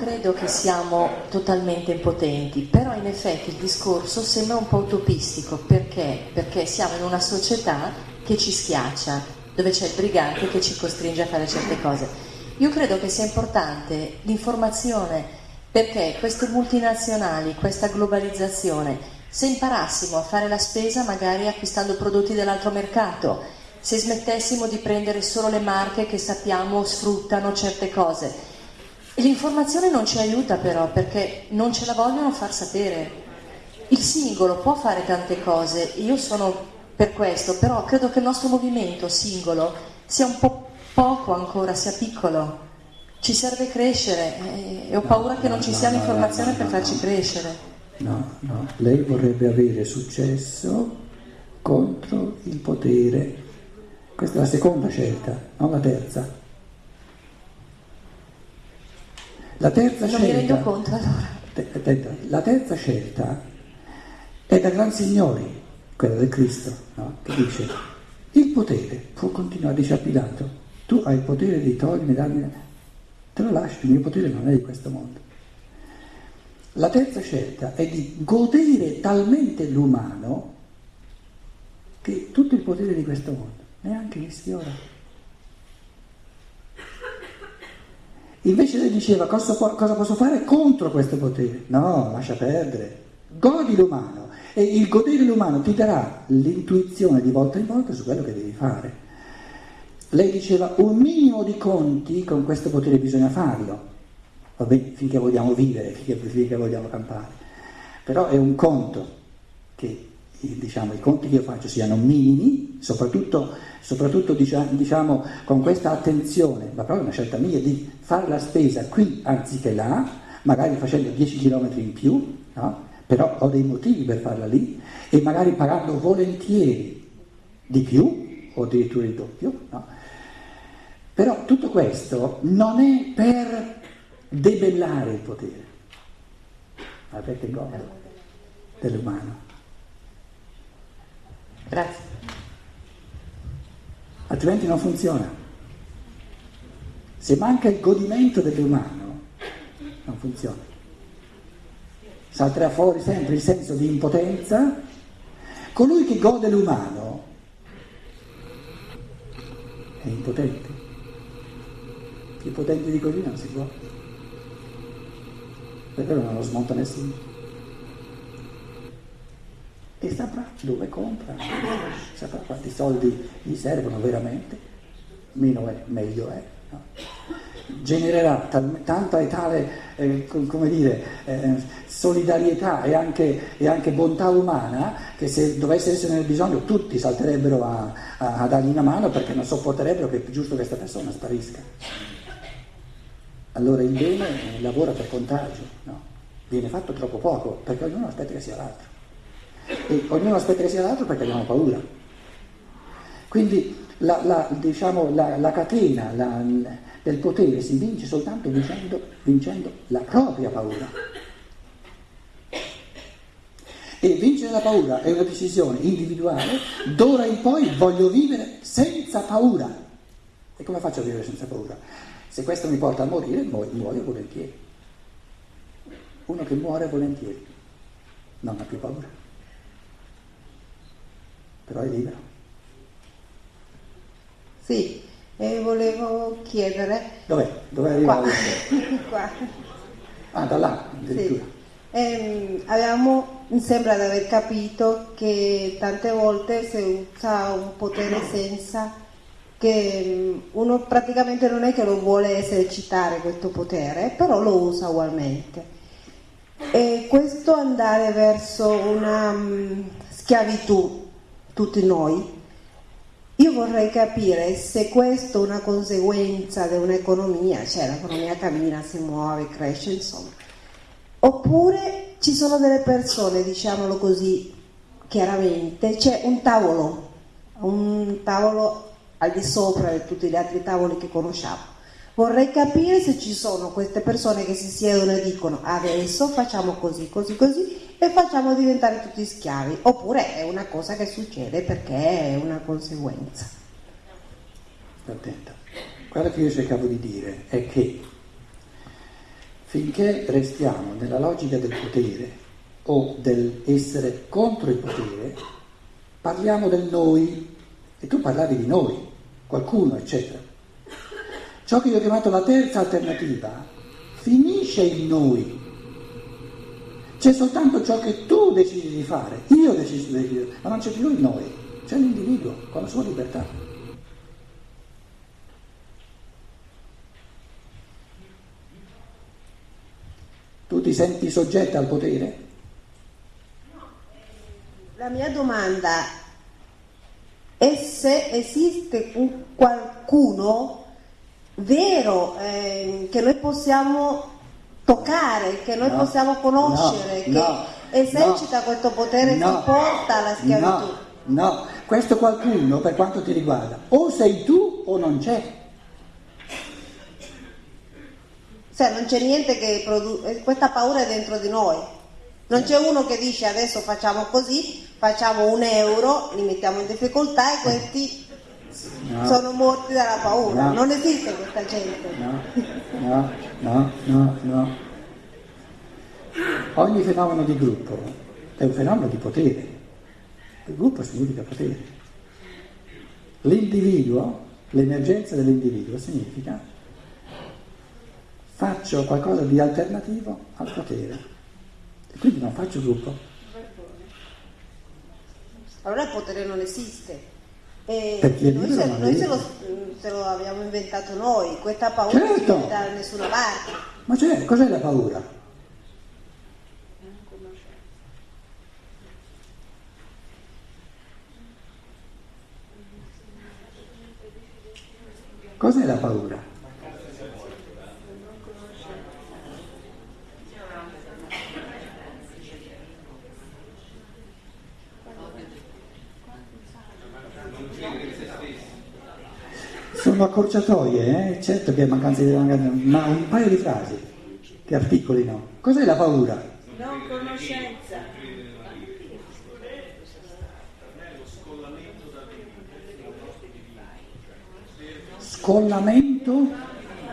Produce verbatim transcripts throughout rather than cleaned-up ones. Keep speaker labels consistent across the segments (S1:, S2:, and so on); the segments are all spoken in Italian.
S1: credo che siamo totalmente impotenti, però in effetti il discorso sembra un po' utopistico, perché? Perché siamo in una società che ci schiaccia, dove c'è il brigante che ci costringe a fare certe cose. Io credo che sia importante l'informazione, perché queste multinazionali, questa globalizzazione, se imparassimo a fare la spesa magari acquistando prodotti dell'altro mercato, se smettessimo di prendere solo le marche che sappiamo sfruttano certe cose. L'informazione non ci aiuta però, perché non ce la vogliono far sapere. Il singolo può fare tante cose, io sono per questo, però credo che il nostro movimento singolo sia un po' poco ancora, sia piccolo. Ci serve crescere e, e ho
S2: no,
S1: paura che
S2: no,
S1: non ci
S2: no,
S1: sia
S2: no,
S1: l'informazione
S2: no, no,
S1: per
S2: no,
S1: farci
S2: no.
S1: crescere.
S2: No, no, lei vorrebbe avere successo contro il potere. Questa è la seconda scelta, non la terza. La terza
S1: non
S2: scelta,
S1: mi rendo conto allora.
S2: Attenta, la terza scelta è da Gran Signori, quella del Cristo, no? Che dice: il potere può continuare, dice a Pilato, tu hai il potere di togliermi, darmi, te lo lascio, il mio potere non è di questo mondo. La terza scelta è di godere talmente l'umano che tutto il potere di questo mondo neanche mi sfiora. Invece lei diceva cosa, cosa posso fare contro questo potere? No, lascia perdere, godi l'umano e il godere l'umano ti darà l'intuizione di volta in volta su quello che devi fare. Lei diceva un minimo di conti con questo potere bisogna farlo, va bene, finché vogliamo vivere, finché, finché vogliamo campare, però è un conto che, diciamo, i conti che io faccio siano minimi, soprattutto, soprattutto diciamo con questa attenzione, ma proprio una scelta mia di fare la spesa qui anziché là, magari facendo dieci chilometri in più, no? Però ho dei motivi per farla lì e magari pagando volentieri di più o addirittura il doppio, no? Però tutto questo non è per debellare il potere, ma perché godo dell'umano.
S1: Grazie.
S2: Altrimenti non funziona. Se manca il godimento dell'umano, non funziona. Salterà fuori sempre il senso di impotenza. Colui che gode l'umano è impotente. Più potente di così non si può. Per quello non lo smonta nessuno. E saprà dove compra, saprà quanti soldi gli servono veramente, meno è, meglio è. No? Genererà tal, tanta e tale, eh, come dire, eh, solidarietà e anche, e anche bontà umana che se dovesse essere nel bisogno tutti salterebbero a, a, a dargli una mano perché non sopporterebbero che è giusto che questa persona sparisca. Allora il bene lavora per contagio, no? Viene fatto troppo poco perché ognuno aspetta che sia l'altro. E ognuno aspetta che sia l'altro perché abbiamo paura. Quindi la, la, diciamo, la, la catena la, del potere si vince soltanto vincendo, vincendo la propria paura. E vincere la paura è una decisione individuale, d'ora in poi voglio vivere senza paura. E come faccio a vivere senza paura? Se questo mi porta a morire, muoio volentieri. Uno che muore volentieri non ha più paura. Però è libero.
S3: Sì, e volevo chiedere...
S2: Dov'è? Dove arriva?
S3: Qua. Qua.
S2: Ah, da là, addirittura.
S3: Sì. Ehm, avevamo, mi sembra di aver capito che tante volte si usa un potere senza che uno praticamente non è che lo vuole esercitare questo potere, però lo usa ugualmente. E questo andare verso una um, schiavitù, tutti noi, io vorrei capire se questo è una conseguenza di un'economia, cioè l'economia cammina, si muove, cresce, insomma, oppure ci sono delle persone, diciamolo così chiaramente, c'è un tavolo, un tavolo al di sopra di tutti gli altri tavoli che conosciamo. Vorrei capire se ci sono queste persone che si siedono e dicono adesso facciamo così, così, così e facciamo diventare tutti schiavi, oppure è una cosa che succede perché è una conseguenza.
S2: Sta attento. Quello che io cercavo di dire è che finché restiamo nella logica del potere o dell'essere contro il potere, parliamo del noi, e tu parlavi di noi, qualcuno, eccetera. Ciò che io ho chiamato la terza alternativa finisce il noi. C'è soltanto ciò che tu decidi di fare, io decido di fare, ma non c'è più il noi, c'è l'individuo con la sua libertà. Tu ti senti soggetta al potere?
S3: La mia domanda è se esiste un qualcuno vero eh, che noi possiamo toccare, che noi no, possiamo conoscere, no, che no, esercita no, questo potere no, che porta alla schiavitù.
S2: No, no, questo qualcuno, per quanto ti riguarda, o sei tu o non c'è.
S3: Cioè non c'è niente che produce, questa paura è dentro di noi. Non c'è uno che dice adesso facciamo così, facciamo un euro, li mettiamo in difficoltà e questi no, sono morti dalla paura. No, non esiste questa gente.
S2: No, no, no, no, no. Ogni fenomeno di gruppo è un fenomeno di potere. Il gruppo significa potere. L'individuo, l'emergenza dell'individuo significa faccio qualcosa di alternativo al potere. E quindi non faccio gruppo.
S3: Allora il potere non esiste. E
S2: perché
S3: noi, se, noi se, lo, se lo abbiamo inventato noi, questa paura
S2: certo,
S3: non viene da nessuna parte.
S2: Ma c'è, cos'è la paura? Cos'è la paura? Sono accorciatoie, eh? Certo che è mancanza di ma un paio di frasi che articolino. Cos'è la paura?
S3: Non conoscenza.
S2: Scollamento?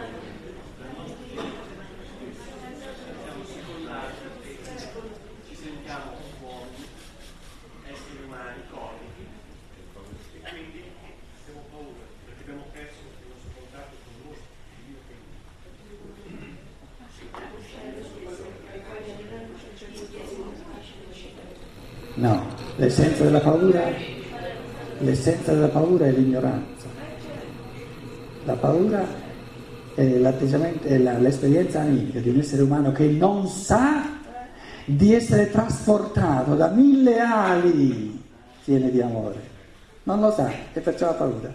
S2: No, l'essenza della paura, l'essenza della paura è l'ignoranza. La paura è l'atteggiamento, è la, l'esperienza animica di un essere umano che non sa di essere trasportato da mille ali piene di amore. Non lo sa e perciò ha paura.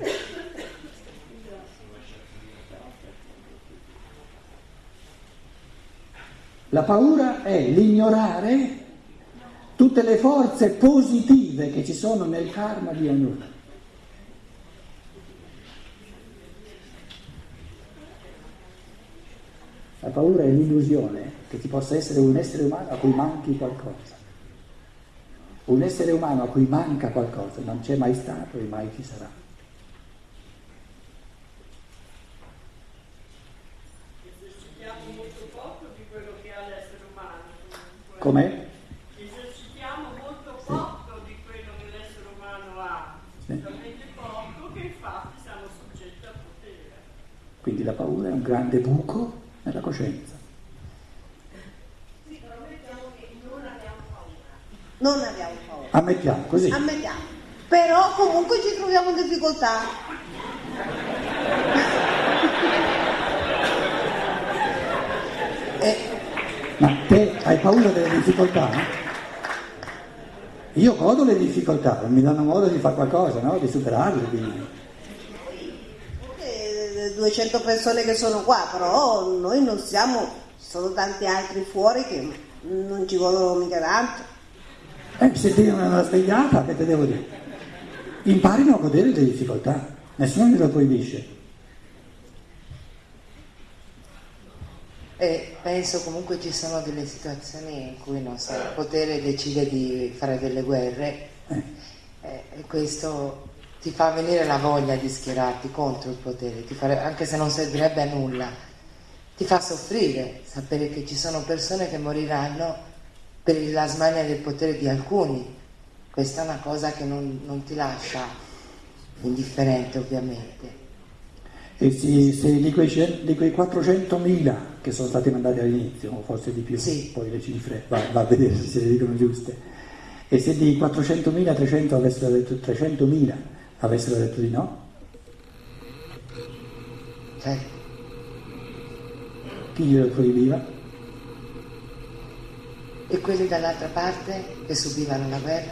S2: La paura è l'ignorare tutte le forze positive che ci sono nel karma di ognuno. La paura è l'illusione che ci possa essere un essere umano a cui manchi qualcosa. Un essere umano a cui manca qualcosa non c'è mai stato e mai ci sarà.
S4: Esercitiamo molto poco di quello che ha l'essere umano.
S2: Com'è?
S4: Poco di quello che l'essere umano ha,
S2: sì,
S4: talmente poco che infatti siamo soggetti al potere.
S2: Quindi la paura è un grande buco nella coscienza.
S4: Sì, però mettiamo che non abbiamo paura.
S3: Non abbiamo paura.
S2: Ammettiamo, così.
S3: Ammettiamo. Però comunque ci troviamo in difficoltà.
S2: Eh, ma te hai paura delle difficoltà? Io godo le difficoltà, mi danno modo di fare qualcosa, no? Di superarle. Di...
S3: Eh, duecento persone che sono qua, però noi non siamo, ci sono tanti altri fuori che non ci godono mica tanto.
S2: Eh, se ti danno una svegliata, che te devo dire? Imparino a godere delle difficoltà, nessuno me lo proibisce.
S1: E penso comunque ci sono delle situazioni in cui non so, il potere decide di fare delle guerre eh. Eh, e questo ti fa venire la voglia di schierarti contro il potere, ti fare, anche se non servirebbe a nulla,
S5: ti fa soffrire sapere che ci sono persone che moriranno per la smania del potere di alcuni. Questa è una cosa che non, non ti lascia indifferente, ovviamente.
S2: E se, se di, quei, di quei quattrocentomila che sono stati mandati all'inizio, o forse di più,
S5: sì.
S2: Poi le cifre va, va a vedere se le dicono giuste, e se di quattrocentomila trecento avessero detto trecentomila avessero detto di no,
S5: Certo.
S2: chi glielo proibiva?
S5: E quelli dall'altra parte che subivano la guerra?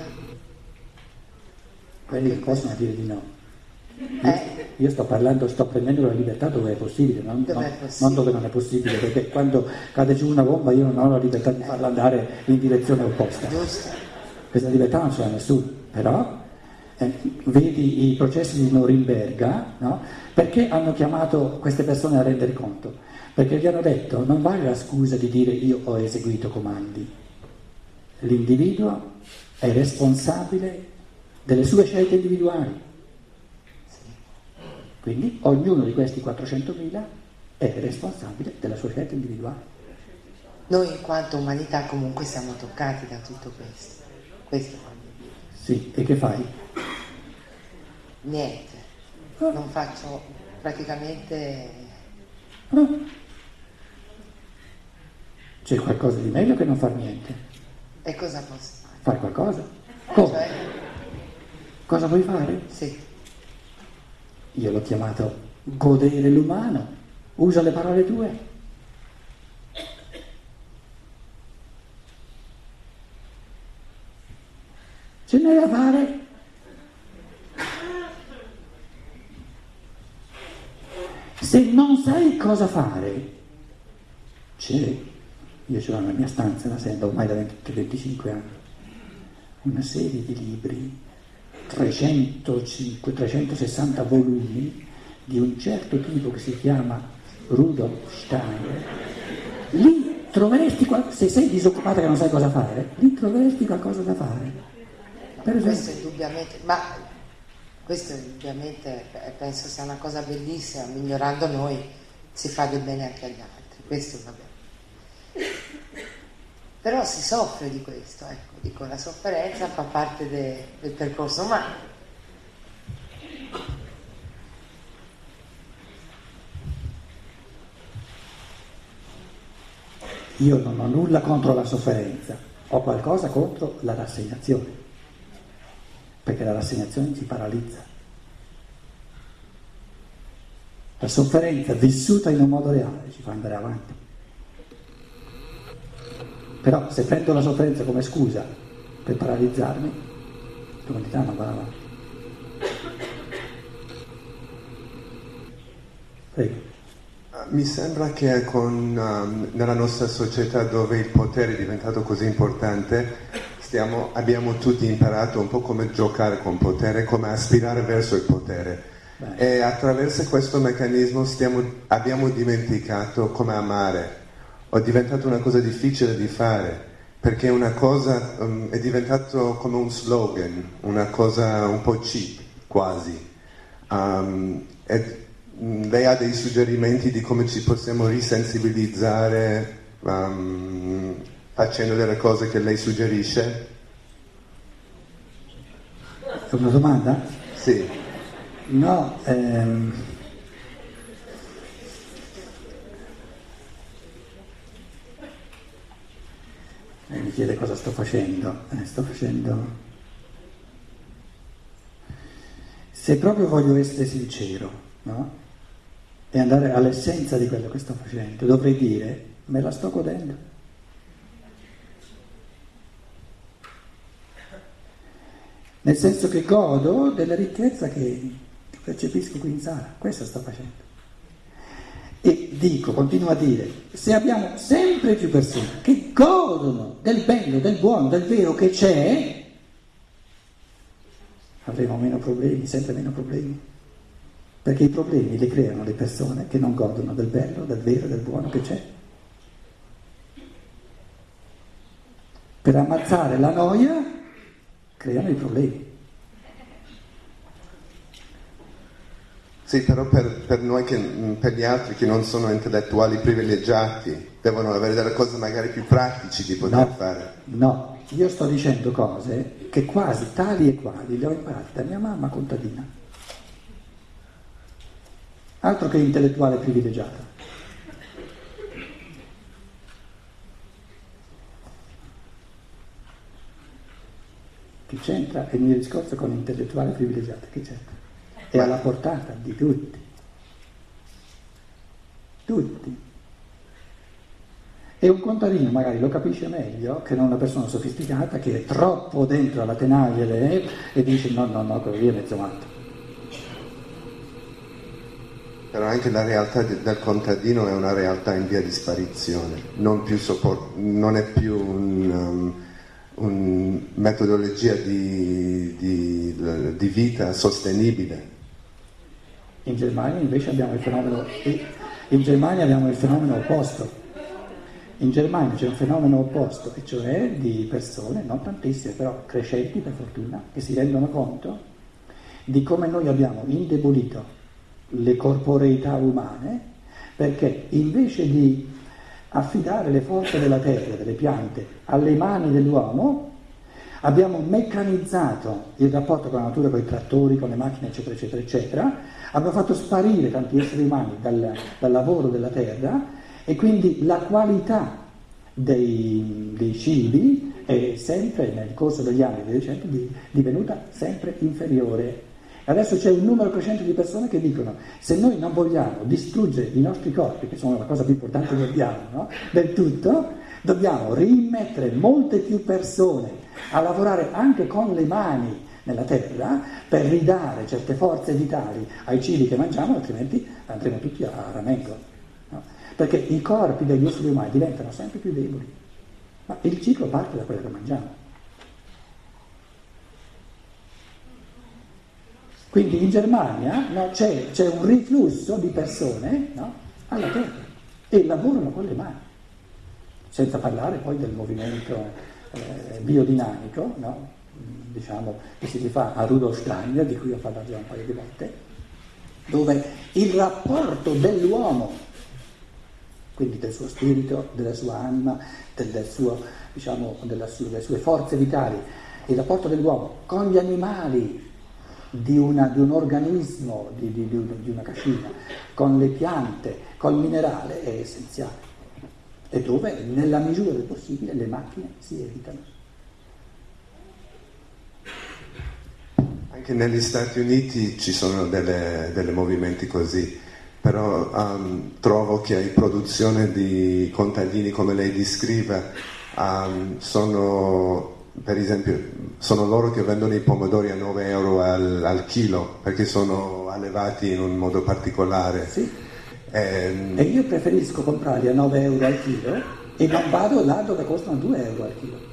S2: Quelli che possono dire di no. Io,
S5: Eh.
S2: io sto parlando, sto prendendo la libertà dove è possibile, non,
S5: Dove
S2: non,
S5: è possibile.
S2: non dove non è possibile, perché quando cade giù una bomba io non ho la libertà di farla andare in direzione opposta.
S5: Giusto.
S2: Questa libertà non ce l'ha nessuno, però eh, vedi i processi di Norimberga, no? Perché hanno chiamato queste persone a rendere conto? Perché gli hanno detto non vale la scusa di dire io ho eseguito comandi, l'individuo è responsabile delle sue scelte individuali. Quindi ognuno di questi quattrocentomila è responsabile della sua scelta individuale.
S5: Noi in quanto umanità comunque siamo toccati da tutto questo. Questo voglio dire.
S2: Sì, e che fai?
S5: Niente.
S2: Ah.
S5: Non faccio praticamente...
S2: Ah. C'è qualcosa di meglio che non far niente.
S5: E cosa posso fare?
S2: Fai qualcosa? Come?
S5: Cioè,
S2: Cosa vuoi fare?
S5: sì.
S2: Io l'ho chiamato godere l'umano. Usa le parole tue. Ce n'è da fare. Se non sai cosa fare, c'è, io ce l'ho nella mia stanza da sempre, ormai da venti venticinque anni, una serie di libri, trecentocinque trecentosessanta volumi di un certo tipo che si chiama Rudolf Steiner. Lì troveresti, se sei disoccupato che non sai cosa fare, lì troveresti qualcosa da fare. Per
S5: Questo è
S2: esempio,
S5: indubbiamente, ma questo è indubbiamente penso sia una cosa bellissima, migliorando noi si fa del bene anche agli altri, questo va bene. Però si soffre di questo, ecco, dico, la sofferenza fa parte de, del percorso umano.
S2: io non ho nulla contro la sofferenza, ho qualcosa contro la rassegnazione, perché la rassegnazione ci paralizza. La sofferenza vissuta in un modo reale ci fa andare avanti. Però se prendo la sofferenza come scusa per paralizzarmi, l'umanità non va avanti. Prego.
S6: Mi sembra che con, um, nella nostra società dove il potere è diventato così importante, stiamo, abbiamo tutti imparato un po' come giocare con potere, come aspirare verso il potere. Beh. E attraverso questo meccanismo stiamo, abbiamo dimenticato come amare. È diventato una cosa difficile di fare, perché una cosa um, è diventato come un slogan, una cosa un po' cheap, quasi. Um, e, lei ha dei suggerimenti di come ci possiamo risensibilizzare um, facendo delle cose che lei suggerisce?
S2: È una domanda?
S6: Sì.
S2: No, ehm... Eh, mi chiede cosa sto facendo. Eh, sto facendo... Se proprio voglio essere sincero, no? E andare all'essenza di quello che sto facendo, dovrei dire, me la sto godendo. Nel senso che godo della ricchezza che percepisco qui in sala, questo sto facendo. E dico, continuo a dire, se abbiamo sempre più persone che godono del bello, del buono, del vero che c'è, avremo meno problemi, sempre meno problemi. Perché i problemi li creano le persone che non godono del bello, del vero, del buono che c'è. Per ammazzare la noia creano i problemi.
S6: Sì, però per, per noi, che, per gli altri che non sono intellettuali privilegiati, devono avere delle cose magari più pratici di poter
S2: no,
S6: fare.
S2: No, io sto dicendo cose che quasi tali e quali le ho imparate da mia mamma contadina. Altro che intellettuale privilegiata. Che c'entra il mio discorso con intellettuale privilegiata? Che c'entra? È alla portata di tutti. Tutti. E un contadino magari lo capisce meglio che non una persona sofisticata che è troppo dentro alla tenaglia e dice no, no, no, quello lì è mezzo matto.
S6: Però anche la realtà del contadino è una realtà in via di sparizione, non, più sopport- non è più un, um, un metodologia di, di, di vita sostenibile.
S2: In Germania invece abbiamo il fenomeno, in Germania abbiamo il fenomeno opposto. In Germania c'è un fenomeno opposto, e cioè di persone, non tantissime, però crescenti per fortuna, che si rendono conto di come noi abbiamo indebolito le corporeità umane, perché invece di affidare le forze della terra, delle piante, alle mani dell'uomo, abbiamo meccanizzato il rapporto con la natura, con i trattori, con le macchine, eccetera, eccetera, eccetera, abbiamo fatto sparire tanti esseri umani dal, dal lavoro della terra, e quindi la qualità dei, dei cibi è sempre, nel corso degli anni e dei decenni, divenuta sempre inferiore. Adesso c'è un numero crescente di persone che dicono: se noi non vogliamo distruggere i nostri corpi, che sono la cosa più importante che abbiamo, no? del tutto, dobbiamo rimettere molte più persone a lavorare anche con le mani nella terra per ridare certe forze vitali ai cibi che mangiamo, altrimenti andremo tutti a ramengo. No? Perché i corpi degli esseri umani diventano sempre più deboli, ma il ciclo parte da quello che mangiamo. Quindi in Germania no, c'è, c'è un riflusso di persone, no, alla terra, e lavorano con le mani, senza parlare poi del movimento eh, biodinamico, no, diciamo, che si rifà a Rudolf Steiner, di cui ho parlato già un paio di volte, dove il rapporto dell'uomo, quindi del suo spirito, della sua anima, del suo, diciamo, della sua, delle sue forze vitali, il rapporto dell'uomo con gli animali, Di, una, di un organismo, di, di, di una cascina, con le piante, col minerale, è essenziale. E dove, nella misura del possibile, le macchine si evitano.
S6: Anche negli Stati Uniti ci sono delle, delle movimenti così, però um, trovo che la produzione di contadini, come lei descrive, um, sono... Per esempio, sono loro che vendono i pomodori a nove euro al, al chilo, perché sono allevati in un modo particolare.
S2: Sì.
S6: E,
S2: e io preferisco comprarli a nove euro al chilo e non vado là dove costano due euro al chilo.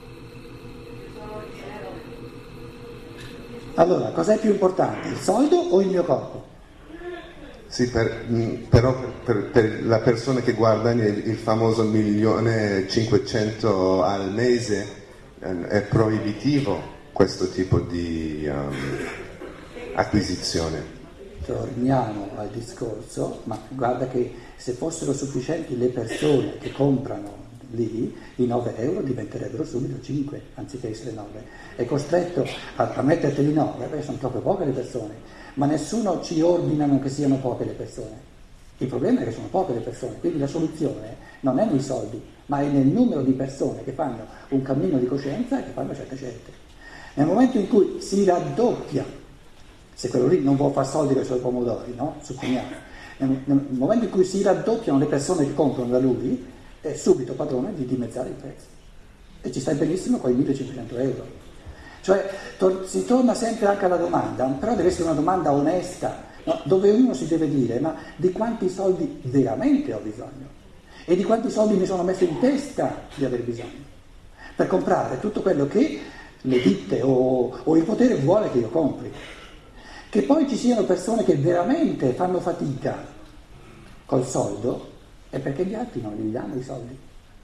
S2: Allora, cos'è più importante, il soldo o il mio corpo?
S6: Sì, per, però per, per la persona che guadagna il, il famoso milione e cinquecento al mese, è proibitivo questo tipo di um, acquisizione.
S2: Torniamo al discorso, ma guarda che se fossero sufficienti le persone che comprano lì, i nove euro diventerebbero subito cinque anziché essere nove. È costretto a, a metterteli nove perché sono troppo poche le persone, ma nessuno ci ordinano che siano poche le persone. Il problema è che sono poche le persone, quindi la soluzione non è nei soldi, ma è nel numero di persone che fanno un cammino di coscienza e che fanno certe scelte. Nel momento in cui si raddoppia, se quello lì non vuole fare soldi con i suoi pomodori, no? Supponiamo, nel, nel momento in cui si raddoppiano le persone che comprano da lui, è subito padrone di dimezzare il prezzo. E ci stai benissimo con i millecinquecento euro. Cioè tor- si torna sempre anche alla domanda, però deve essere una domanda onesta, no? Dove uno si deve dire: ma di quanti soldi veramente ho bisogno? E di quanti soldi mi sono messo in testa di aver bisogno per comprare tutto quello che le ditte o, o il potere vuole che io compri. Che poi ci siano persone che veramente fanno fatica col soldo è perché gli altri non gli danno i soldi.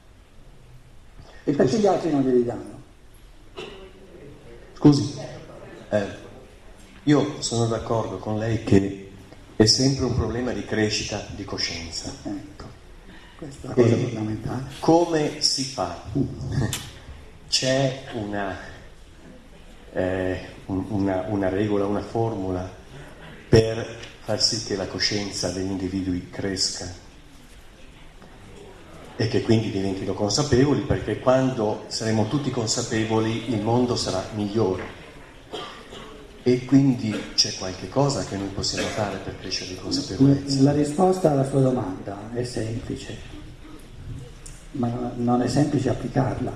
S2: E perché gli altri non glieli danno?
S7: Scusi, eh, io sono d'accordo con lei che è sempre un problema di crescita di coscienza.
S2: Ecco, questa è la cosa
S7: E
S2: fondamentale.
S7: come si fa? C'è una, eh, un- una, una regola, una formula per far sì che la coscienza degli individui cresca e che quindi diventino consapevoli, perché quando saremo tutti consapevoli il mondo sarà migliore. E quindi c'è qualche cosa che noi possiamo fare per crescere di consapevolezza.
S2: La risposta alla sua domanda è semplice, ma non è semplice applicarla.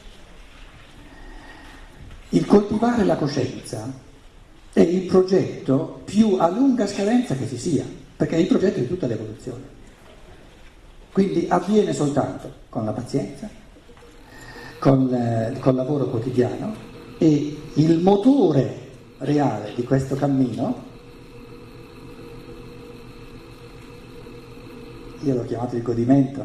S2: Il coltivare la coscienza è il progetto più a lunga scadenza che ci sia, perché è il progetto di tutta l'evoluzione. Quindi avviene soltanto con la pazienza, con, eh, col lavoro quotidiano, e il motore reale di questo cammino, io l'ho chiamato il godimento,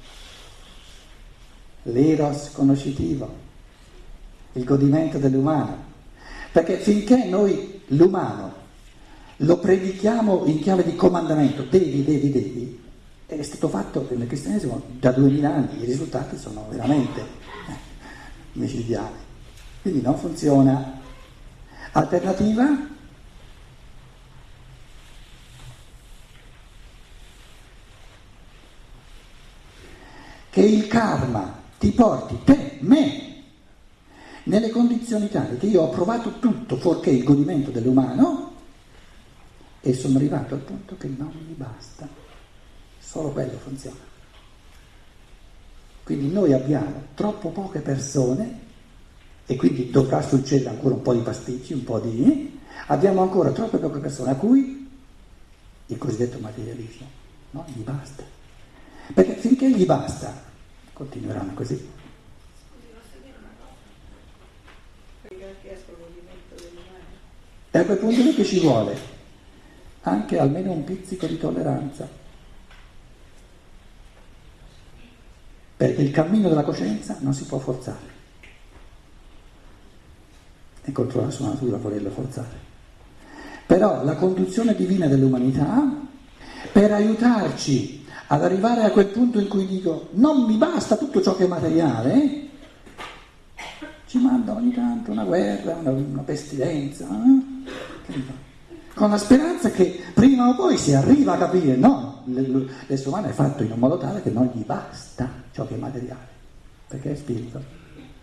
S2: l'eros conoscitivo, il godimento dell'umano, perché finché noi l'umano lo predichiamo in chiave di comandamento, devi, devi, devi, è stato fatto nel cristianesimo da duemila anni, i risultati sono veramente eh, micidiali, quindi non funziona. Alternativa? Che il karma ti porti te, me, nelle condizioni tali che io ho provato tutto fuorché il godimento dell'umano e sono arrivato al punto che non mi basta, solo quello funziona. Quindi noi abbiamo troppo poche persone, e quindi dovrà succedere ancora un po' di pasticci, un po' di... abbiamo ancora troppe poche persone a cui il cosiddetto materialismo non gli basta. Perché finché gli basta, continueranno così. E a quel punto lì che ci vuole anche almeno un pizzico di tolleranza. Perché il cammino della coscienza non si può forzare. È contro la sua natura volerlo forzare. Però la conduzione divina dell'umanità, per aiutarci ad arrivare a quel punto in cui dico non mi basta tutto ciò che è materiale, ci manda ogni tanto una guerra, una, una pestilenza, eh? Che mi fa? Con la speranza che prima o poi si arriva a capire, no, l'essere umano è fatto in un modo tale che non gli basta ciò che è materiale, perché è spirito.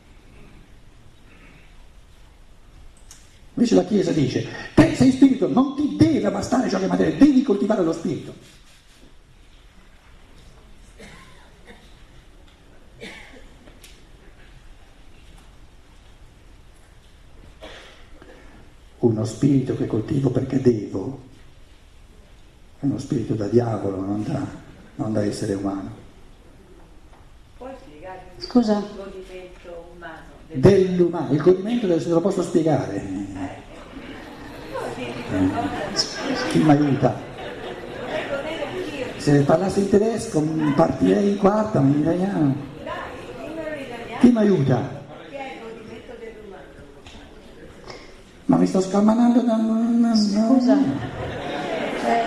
S2: Invece la Chiesa dice, te sei spirito, non ti deve bastare ciò che è materiale, devi coltivare lo spirito. Uno spirito che coltivo perché devo è uno spirito da diavolo, non da, non da essere umano.
S4: Puoi spiegare
S1: Scusa.
S4: il godimento umano? Del...
S2: Dell'umano, il godimento del, se lo posso spiegare. Eh, chi mi aiuta? Se parlassi in tedesco partirei in quarta, ma in italiano. Chi mi aiuta? Ma mi sto scalmanando da...
S1: Scusa. Eh,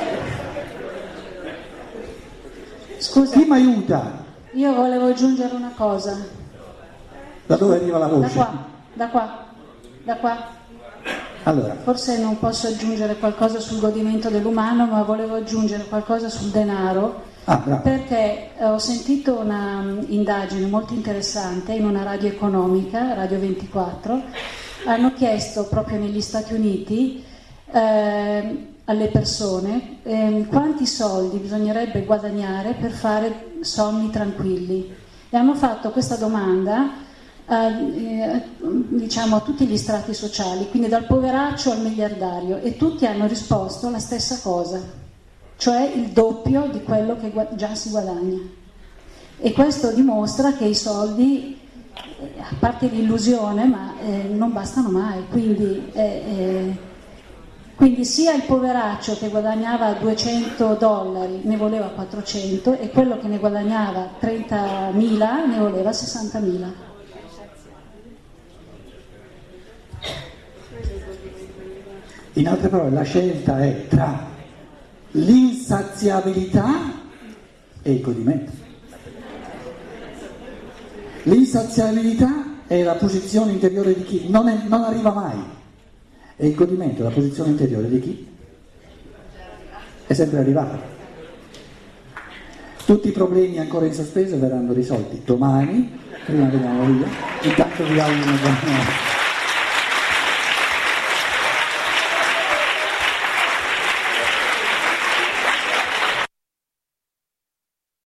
S1: scusa.
S2: Chi mi aiuta?
S1: Io volevo aggiungere una cosa.
S2: Da dove arriva la
S1: Da
S2: voce?
S1: qua, da qua, da qua.
S2: Allora,
S1: Forse non posso aggiungere qualcosa sul godimento dell'umano, ma volevo aggiungere qualcosa sul denaro,
S2: ah, bravo.
S1: perché ho sentito una indagine molto interessante in una radio economica, Radio ventiquattro. Hanno chiesto proprio negli Stati Uniti eh, alle persone eh, quanti soldi bisognerebbe guadagnare per fare sonni tranquilli, e hanno fatto questa domanda eh, diciamo a tutti gli strati sociali, quindi dal poveraccio al miliardario, e tutti hanno risposto la stessa cosa, cioè il doppio di quello che già si guadagna. E questo dimostra che i soldi, a parte l'illusione, ma eh, non bastano mai, quindi, eh, eh, quindi sia il poveraccio che guadagnava duecento dollari ne voleva quattrocento, e quello che ne guadagnava trentamila ne voleva sessantamila.
S2: In altre parole, la scelta è tra L'insaziabilità è il godimento. L'insaziabilità è la posizione interiore di chi non, è, non arriva mai, e il godimento è la posizione interiore di chi è sempre arrivato. Tutti i problemi ancora in sospeso verranno risolti domani, prima veniamo via, intanto vi auguro una buona